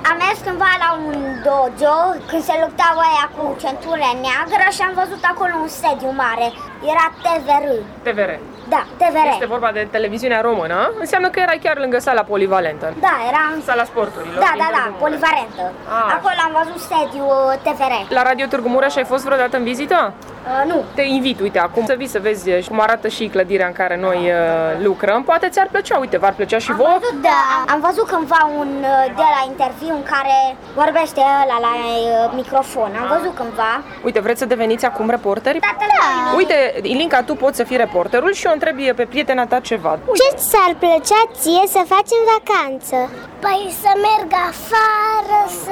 Am mers cândva la un dojo când se luptau aia cu centură neagră și am văzut acolo un sediu mare. Era TVR. TVR. Da, TVR. Este vorba de televiziunea română. Înseamnă că erai chiar lângă sala polivalentă. Da, era în sala sporturilor. Da, polivalentă. Acolo am văzut sediu TVR. La Radio Târgu Mureș ai fost vreodată în vizită? Nu. Te invit, uite, acum să vii să vezi cum arată și clădirea în care noi lucrăm. Poate ți-ar plăcea, uite, v-ar plăcea și vouă? Am văzut cândva un de la interviu în care vorbește ăla la microfon. Am văzut cândva. Uite, vreți să deveniți acum reporteri? Da. Uite, Ilinca, tu poți să fii reporterul și o întrebi pe prietena ta ceva. Ce ți-ar plăcea ție să faci în vacanță? Păi să merg afară, să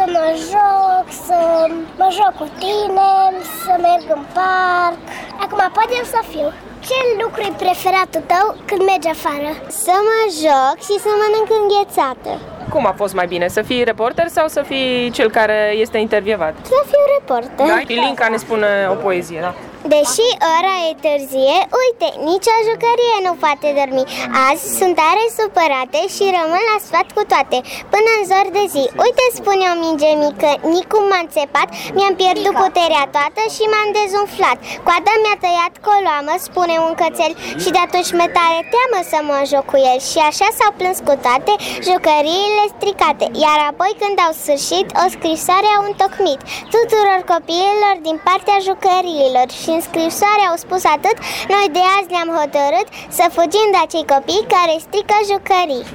mă joc cu tine, să merg în parc. Acum poate să fiu. Ce lucru e preferatul tău când mergi afară? Să mă joc și să mănânc înghețată. Cum a fost mai bine? Să fii reporter sau să fii cel care este intervievat? Să fiu reporter. Da? Ilinca ne spune o poezie, da? Deși ora e târzie, uite, nicio jucărie nu poate dormi. Azi sunt tare supărate și rămân la sfat cu toate, până în zor de zi. Uite, spune o minge mică, nicum m-a înțepat, mi-am pierdut puterea toată și m-am dezumflat. Coada mi-a tăiat coloamă, spune un cățel, și de atunci mi-e tare teamă să mă joc cu el. Și așa s-au plâns cu toate jucăriile stricate. Iar apoi, când au sfârșit, o scrisoare au întocmit tuturor copiilor din partea jucăriilor. Și în scrisoare au spus atât: noi de azi ne-am hotărât să fugim de acei copii care strică jucării.